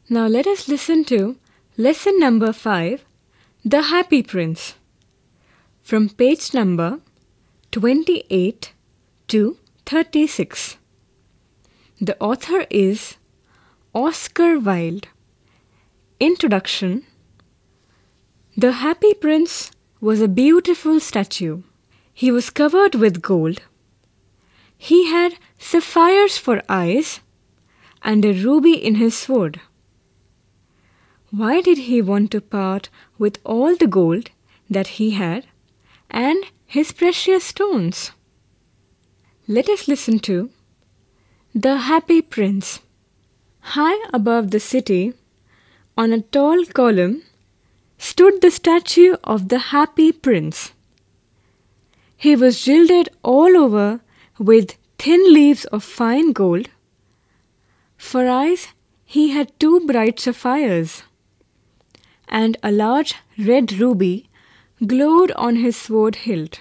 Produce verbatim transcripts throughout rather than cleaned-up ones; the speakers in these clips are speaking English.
Now let us listen to lesson number five, The Happy Prince, from page number twenty-eight to thirty-six. The author is Oscar Wilde. Introduction. The Happy Prince was a beautiful statue. He was covered with gold. He had sapphires for eyes and a ruby in his sword. Why did he want to part with all the gold that he had and his precious stones? Let us listen to The Happy Prince. High above the city, on a tall column, stood the statue of the Happy Prince. He was gilded all over with thin leaves of fine gold. For eyes he had two bright sapphires, and a large red ruby glowed on his sword hilt.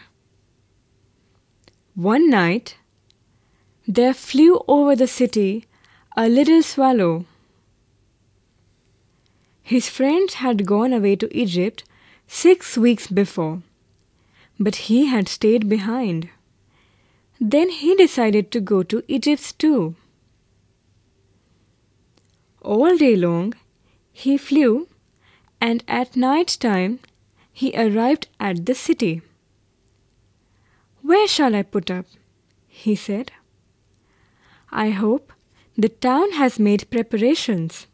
One night there flew over the city a little swallow. His friends had gone away to Egypt six weeks before, but he had stayed behind. Then he decided to go to Egypt too. All day long he flew, and at night time he arrived at the city. "Where shall I put up?" he said. "I hope the town has made preparations."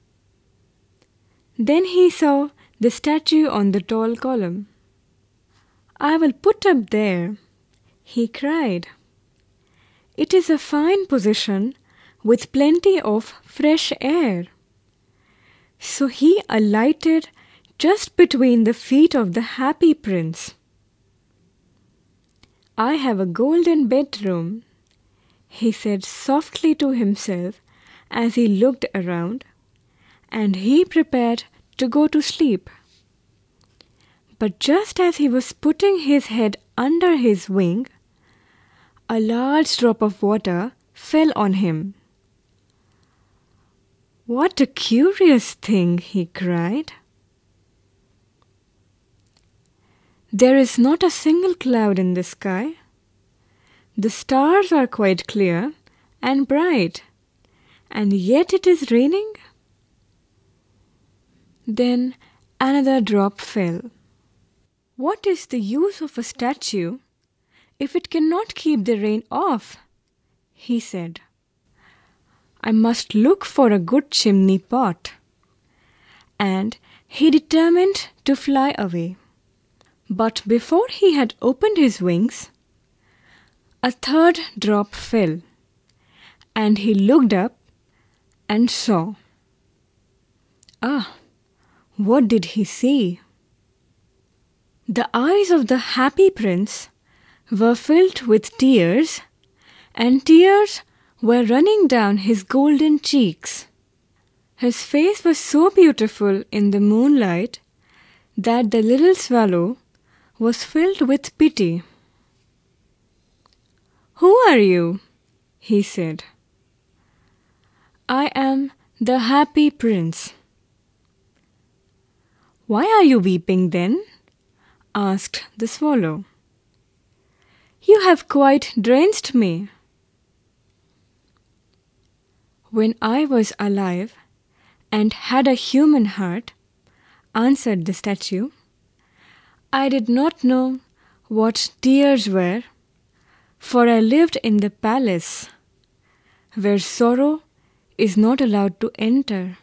Then he saw the statue on the tall column. "I will put up there," he cried. "It is a fine position with plenty of fresh air." So he alighted just between the feet of the Happy Prince. "I have a golden bedroom," he said softly to himself as he looked around, and he prepared to go to sleep. But just as he was putting his head under his wing, a large drop of water fell on him. "What a curious thing!" he cried. "There is not a single cloud in the sky. The stars are quite clear and bright, and yet it is raining." Then another drop fell. "What is the use of a statue if it cannot keep the rain off?" he said. "I must look for a good chimney pot." And he determined to fly away. But before he had opened his wings, a third drop fell, and he looked up and saw. Ah! What did he see? The eyes of the Happy Prince were filled with tears, and tears were running down his golden cheeks. His face was so beautiful in the moonlight that the little swallow was filled with pity. "Who are you?" he said. "I am the Happy Prince." "Why are you weeping then?" asked the swallow. "You have quite drenched me." "When I was alive and had a human heart," answered the statue, "I did not know what tears were, for I lived in the palace where sorrow is not allowed to enter.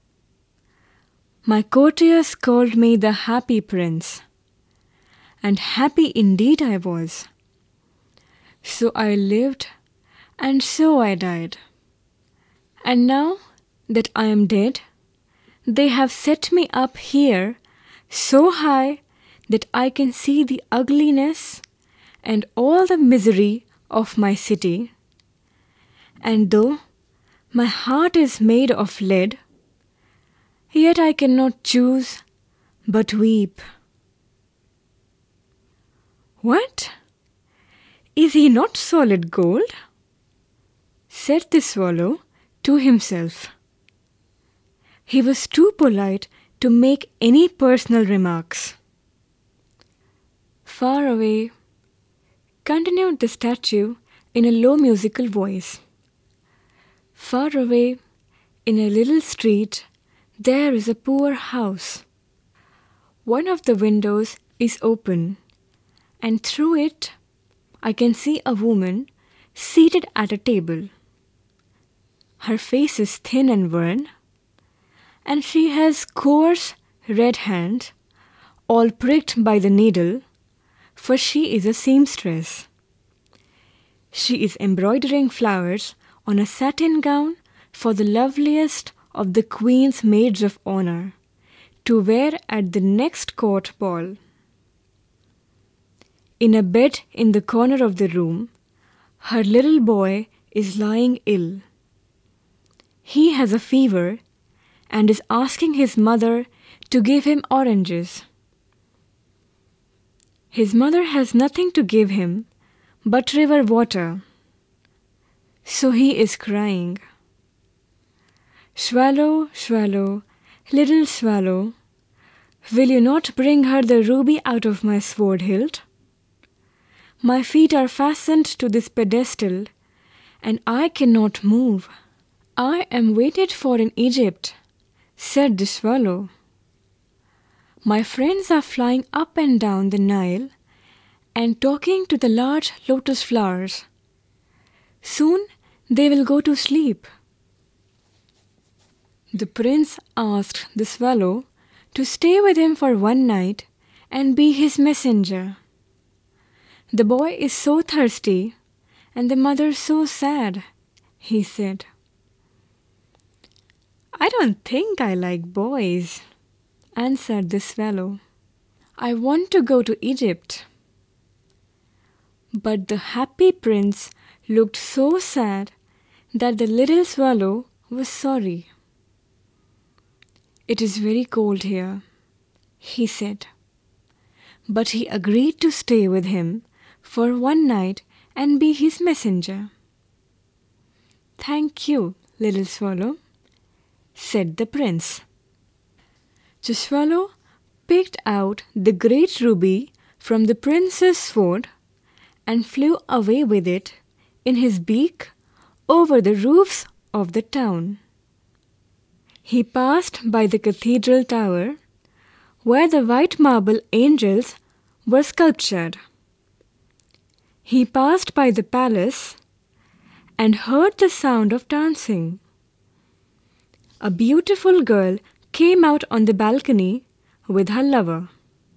My courtiers called me the Happy Prince, and happy indeed I was. So I lived, and so I died. And now that I am dead, they have set me up here so high that I can see the ugliness and all the misery of my city. And though my heart is made of lead, yet I cannot choose but weep." "What? Is he not solid gold?" said the swallow to himself. He was too polite to make any personal remarks. Far away, continued the statue in a low musical voice. Far away, in a little street, there is a poor house. One of the windows is open, and through it I can see a woman seated at a table. Her face is thin and worn, and she has coarse red hands, all pricked by the needle, for she is a seamstress. She is embroidering flowers on a satin gown for the loveliest of the Queen's maids of honor to wear at the next court ball. In a bed in the corner of the room, her little boy is lying ill. He has a fever and is asking his mother to give him oranges. His mother has nothing to give him but river water, so he is crying. Swallow, swallow, little swallow, will you not bring her the ruby out of my sword hilt? My feet are fastened to this pedestal, and I cannot move. I am waited for in Egypt, said the swallow. My friends are flying up and down the Nile and talking to the large lotus flowers. Soon they will go to sleep. The prince asked the swallow to stay with him for one night and be his messenger. The boy is so thirsty and the mother so sad, he said. I don't think I like boys, answered the swallow. I want to go to Egypt. But the happy prince looked so sad that the little swallow was sorry. It is very cold here, he said. But he agreed to stay with him for one night and be his messenger. Thank you, little swallow, said the prince. The swallow picked out the great ruby from the prince's sword and flew away with it in his beak over the roofs of the town. He passed by the cathedral tower, where the white marble angels were sculptured. He passed by the palace and heard the sound of dancing. A beautiful girl came out on the balcony with her lover.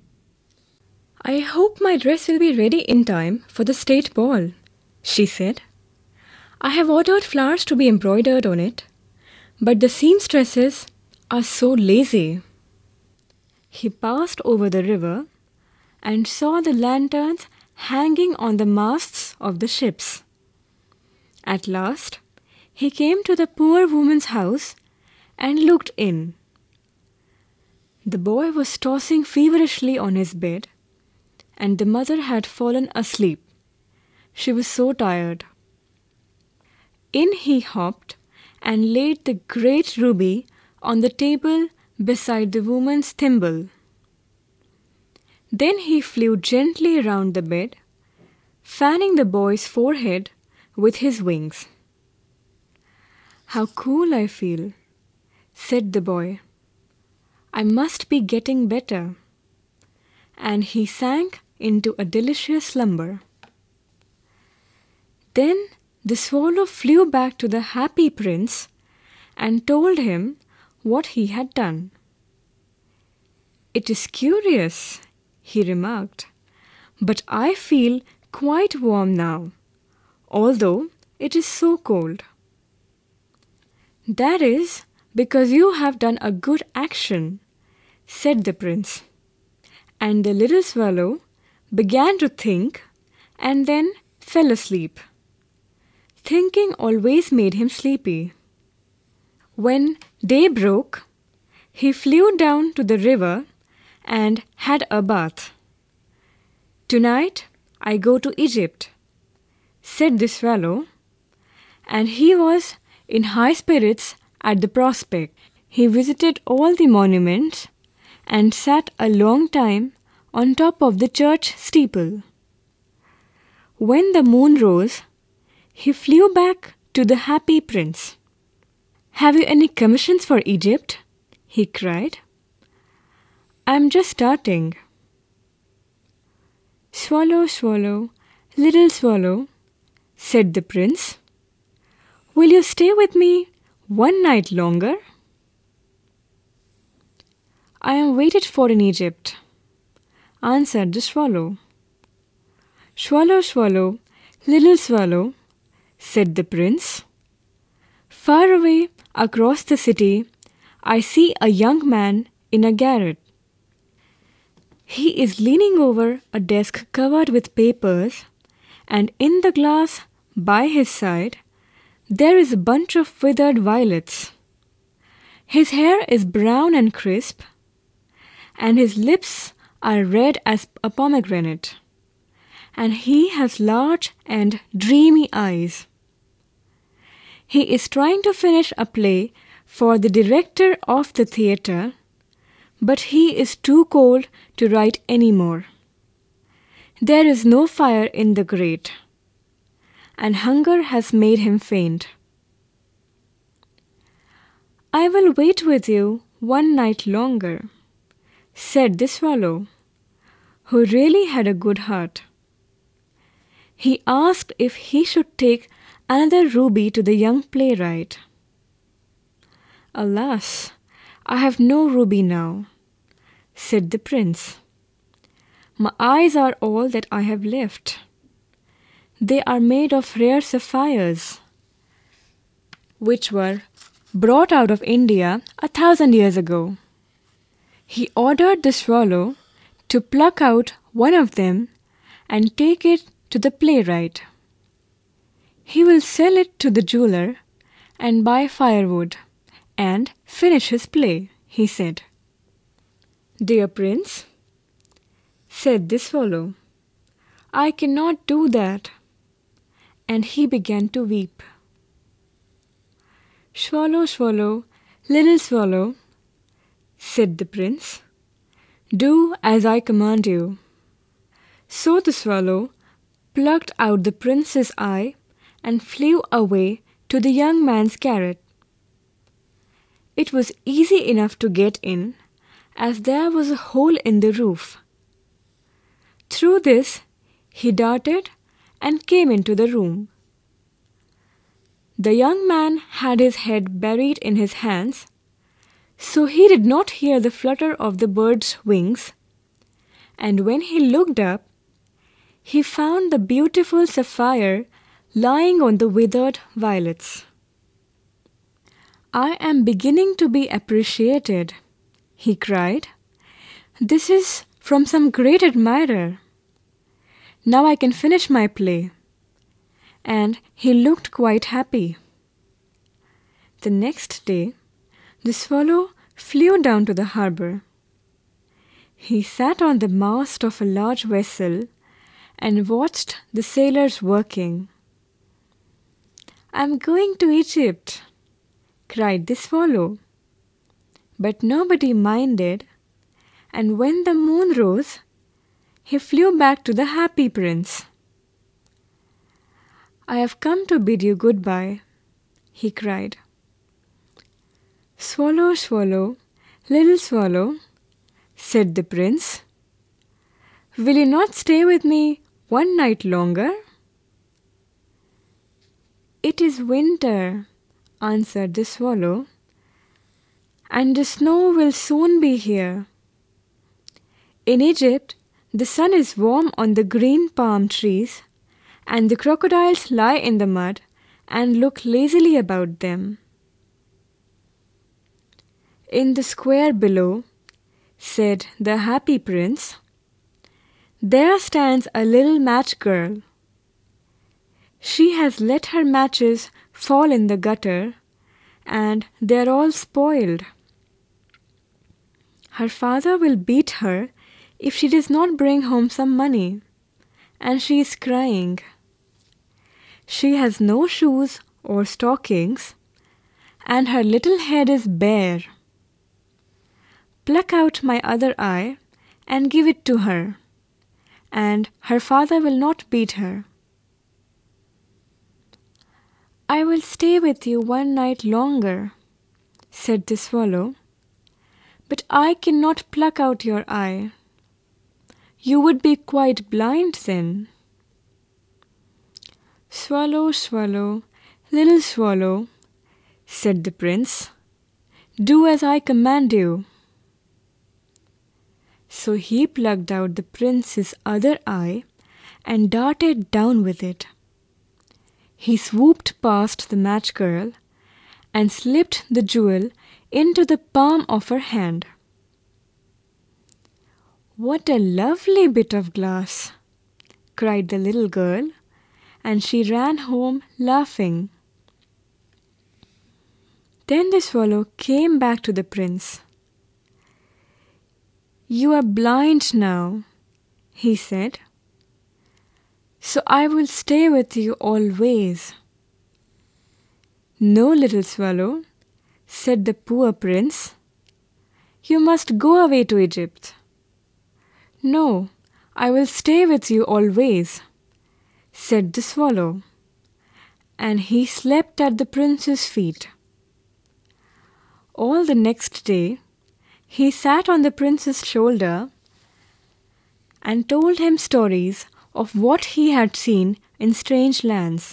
I hope my dress will be ready in time for the state ball, she said. I have ordered flowers to be embroidered on it, but the seamstresses are so lazy. He passed over the river and saw the lanterns hanging on the masts of the ships. At last, he came to the poor woman's house and looked in. The boy was tossing feverishly on his bed, and the mother had fallen asleep. She was so tired. In he hopped and laid the great ruby on the table beside the woman's thimble. Then he flew gently round the bed, fanning the boy's forehead with his wings. How cool I feel, said the boy. I must be getting better. And he sank into a delicious slumber. Then the swallow flew back to the happy prince and told him what he had done. It is curious, he remarked, but I feel quite warm now, although it is so cold. That is because you have done a good action, said the prince. And the little swallow began to think and then fell asleep. Thinking always made him sleepy. When day broke, he flew down to the river and had a bath. Tonight I go to Egypt, said the swallow, and he was in high spirits at the prospect. He visited all the monuments and sat a long time on top of the church steeple. When the moon rose, he flew back to the happy prince. "Have you any commissions for Egypt?" he cried. "I'm just starting." "Swallow, swallow, little swallow," said the prince, "will you stay with me one night longer?" "I am waited for in Egypt," answered the swallow. "Swallow, swallow, little swallow," said the prince, "far away across the city I see a young man in a garret. He is leaning over a desk covered with papers, and in the glass by his side there is a bunch of withered violets. His hair is brown and crisp, and his lips are red as a pomegranate, and he has large and dreamy eyes. He is trying to finish a play for the director of the theatre, but he is too cold to write any more. There is no fire in the grate, and hunger has made him faint. I will wait with you one night longer," said the swallow, who really had a good heart. He asked if he should take another ruby to the young playwright. "Alas, I have no ruby now," said the prince. "My eyes are all that I have left. They are made of rare sapphires, which were brought out of India a thousand years ago." He ordered the swallow to pluck out one of them and take it to the playwright. "He will sell it to the jeweler and buy firewood and finish his play," he said. "Dear prince," said the swallow, "I cannot do that," and he began to weep. "Swallow, swallow, little swallow," said the prince, "do as I command you." So the swallow plucked out the prince's eye and flew away to the young man's garret. It was easy enough to get in, as there was a hole in the roof. Through this he darted and came into the room. The young man had his head buried in his hands, so he did not hear the flutter of the bird's wings, and when he looked up, he found the beautiful sapphire lying on the withered violets. "I am beginning to be appreciated," he cried. "This is from some great admirer. Now I can finish my play." And he looked quite happy. The next day, the swallow flew down to the harbour. He sat on the mast of a large vessel and watched the sailors working. "I'm going to Egypt," cried the swallow. But nobody minded, and when the moon rose, he flew back to the happy prince. "I have come to bid you goodbye," he cried. "Swallow, swallow, little swallow," said the prince, "will you not stay with me one night longer?" "It is winter," answered the swallow, "and the snow will soon be here. In Egypt, the sun is warm on the green palm trees, and the crocodiles lie in the mud and look lazily about them. In the square below," said the happy prince, "there stands a little match girl. She has let her matches fall in the gutter, and they are all spoiled. Her father will beat her if she does not bring home some money, and she is crying. She has no shoes or stockings, and her little head is bare. pluck out my other eye and give it to her, and her father will not beat her." "I will stay with you one night longer," said the swallow, "but I cannot pluck out your eye. You would be quite blind then." "Swallow, swallow, little swallow," said the prince, "do as I command you." So he plucked out the prince's other eye and darted down with it. He swooped past the match girl and slipped the jewel into the palm of her hand. "What a lovely bit of glass!" cried the little girl, and she ran home laughing. Then the swallow came back to the prince. "You are blind now," he said, "so I will stay with you always." "No, little swallow," said the poor prince, "you must go away to Egypt." "No, I will stay with you always," said the swallow, and he slept at the prince's feet. All the next day he sat on the prince's shoulder and told him stories of what he had seen in strange lands.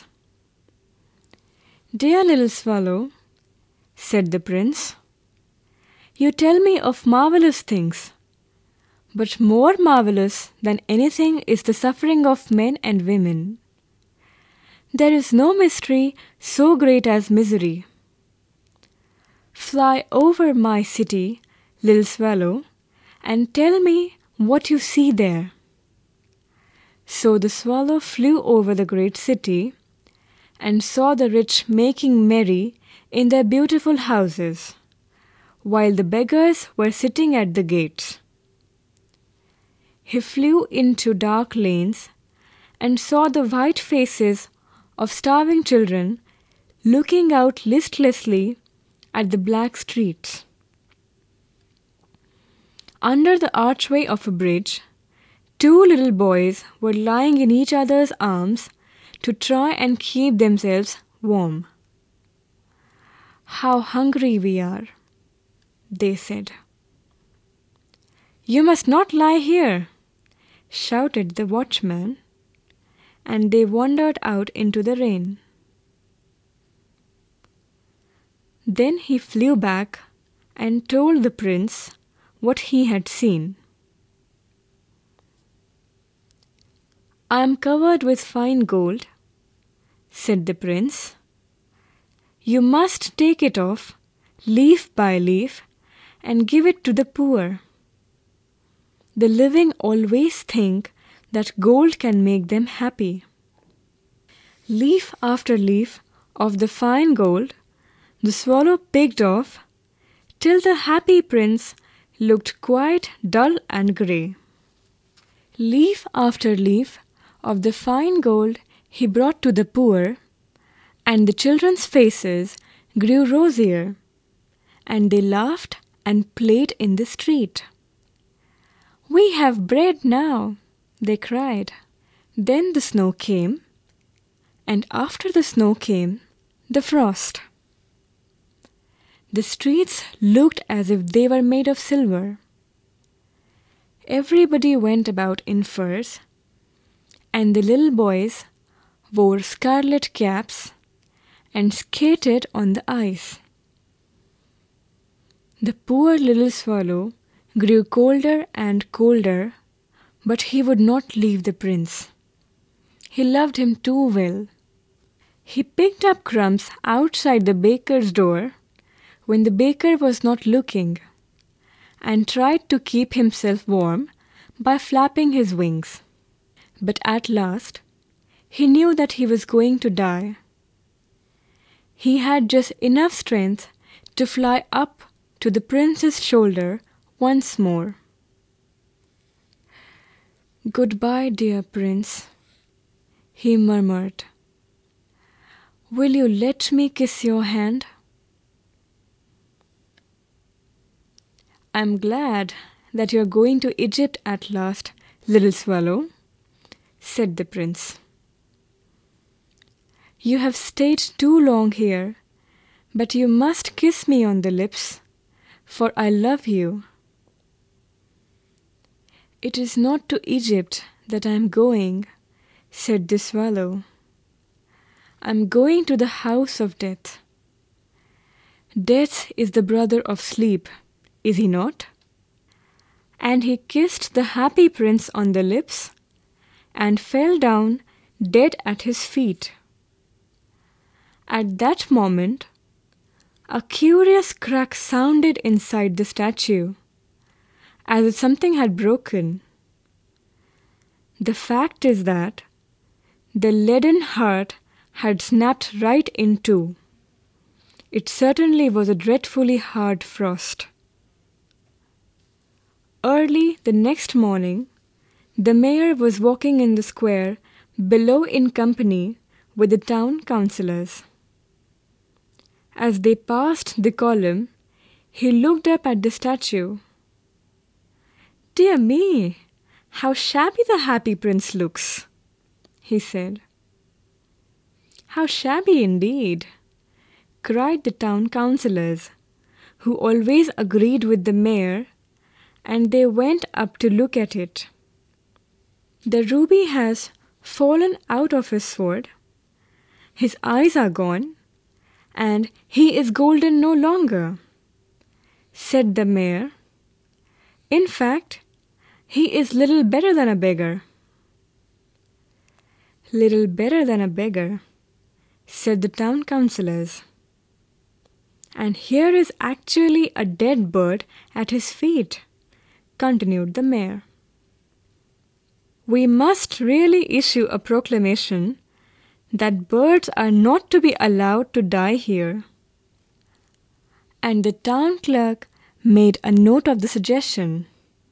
"Dear little swallow," said the prince, "you tell me of marvelous things, but more marvelous than anything is the suffering of men and women. There is no mystery so great as misery. Fly over my city, little swallow, and tell me what you see there." So the swallow flew over the great city and saw the rich making merry in their beautiful houses, while the beggars were sitting at the gates. He flew into dark lanes and saw the white faces of starving children looking out listlessly at the black streets. Under the archway of a bridge, two little boys were lying in each other's arms to try and keep themselves warm. "How hungry we are," they said. "You must not lie here," shouted the watchman, and they wandered out into the rain. Then he flew back and told the prince what he had seen. "I am covered with fine gold," said the prince. "You must take it off, leaf by leaf, and give it to the poor. The living always think that gold can make them happy." Leaf after leaf of the fine gold the swallow picked off, till the happy prince looked quite dull and grey. Leaf after leaf of the fine gold he brought to the poor, and the children's faces grew rosier, and they laughed and played in the street. "We have bread now," they cried. Then the snow came, and after the snow came the frost. The streets looked as if they were made of silver. Everybody went about in furs, and the little boys wore scarlet caps and skated on the ice. The poor little swallow grew colder and colder, but he would not leave the prince. He loved him too well. He picked up crumbs outside the baker's door when the baker was not looking, and tried to keep himself warm by flapping his wings. But at last he knew that he was going to die. He had just enough strength to fly up to the prince's shoulder once more. "Goodbye, dear prince," he murmured. "Will you let me kiss your hand?" I'm glad that you're going to Egypt at last, little swallow, said the prince. You have stayed too long here, but you must kiss me on the lips, for I love you. It is not to Egypt that I am going, said the swallow. I am going to the house of death. Death is the brother of sleep, is he not? And he kissed the happy prince on the lips and fell down dead at his feet. At that moment, a curious crack sounded inside the statue, as if something had broken. The fact is that the leaden heart had snapped right in two. It certainly was a dreadfully hard frost. Early the next morning, the mayor was walking in the square below in company with the town councillors. As they passed the column, he looked up at the statue. "Dear me, how shabby the happy prince looks," he said. "How shabby indeed," cried the town councillors, who always agreed with the mayor, and they went up to look at it. "The ruby has fallen out of his sword, his eyes are gone, and he is golden no longer," said the mayor. "In fact, he is little better than a beggar." "Little better than a beggar," said the town councillors. "And here is actually a dead bird at his feet," continued the mayor. "We must really issue a proclamation that birds are not to be allowed to die here." And the town clerk made a note of the suggestion.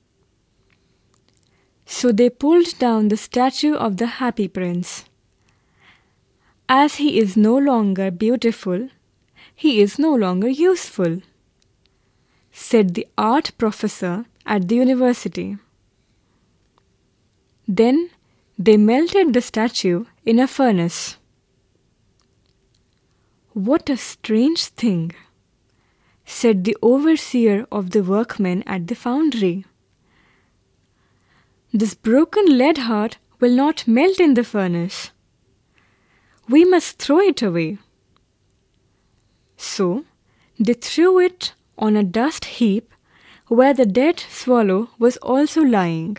So they pulled down the statue of the happy prince. As he is no longer beautiful, he is no longer useful, said the art professor at the university. Then they melted the statue in a furnace. "What a strange thing," said the overseer of the workmen at the foundry. "This broken lead heart will not melt in the furnace. We must throw it away." So they threw it on a dust heap where the dead swallow was also lying.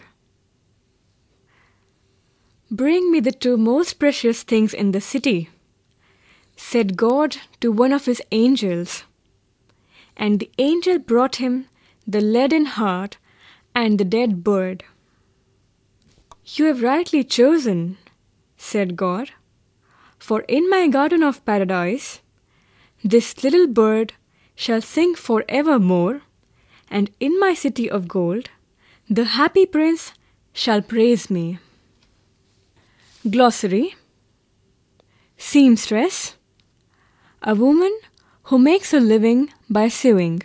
"Bring me the two most precious things in the city," said God to one of his angels. And the angel brought him the leaden heart and the dead bird. "You have rightly chosen," said God, "for in my garden of paradise this little bird shall sing for evermore, and in my city of gold the happy prince shall praise me." Glossary: Seamstress, a woman who makes a living by sewing.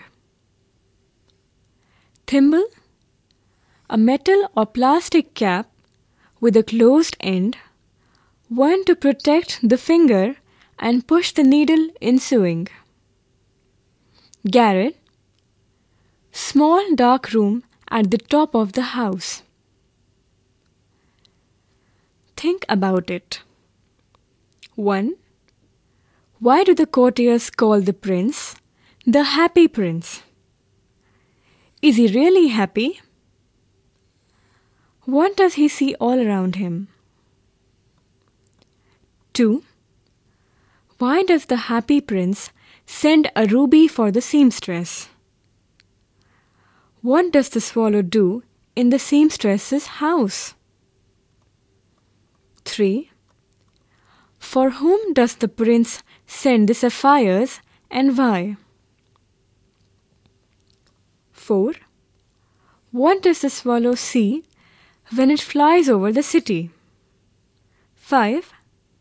Thimble, a metal or plastic cap with a closed end, one to protect the finger and push the needle in sewing. Garret, small dark room at the top of the house. Think about it. one. Why do the courtiers call the prince the happy prince? Is he really happy? What does he see all around him? two. Why does the happy prince send a ruby for the seamstress? What does the swallow do in the seamstress's house? three. For whom does the prince send the sapphires and why? four. What does the swallow see when it flies over the city? five.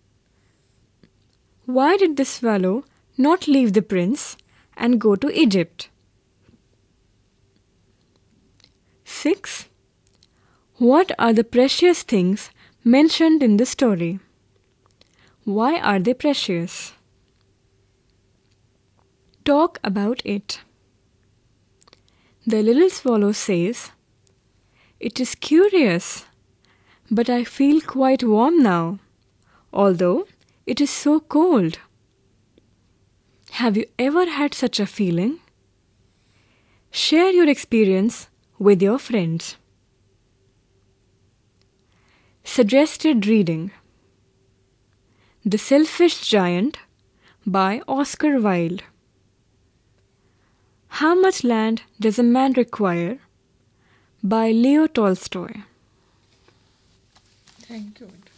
Why did the swallow not leave the prince and go to Egypt? six. What are the precious things mentioned in the story? Why are they precious? Talk about it. The little swallow says, "It is curious, but I feel quite warm now, although it is so cold." Have you ever had such a feeling? Share your experience with your friends. Suggested reading: The Selfish Giant by Oscar Wilde. How Much Land Does a Man Require by Leo Tolstoy. Thank you.